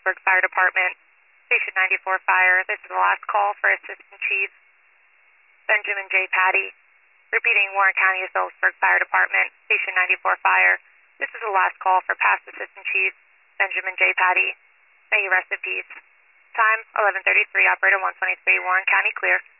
Phillipsburg Fire Department, Station 94 Fire. This is the last call for Assistant Chief Benjamin J. Patty. Repeating, Warren County Phillipsburg Fire Department, Station 94 Fire. This is the last call for past Assistant Chief Benjamin J. Patty. May you rest in peace. Time 11:33. Operator 123. Warren County clear.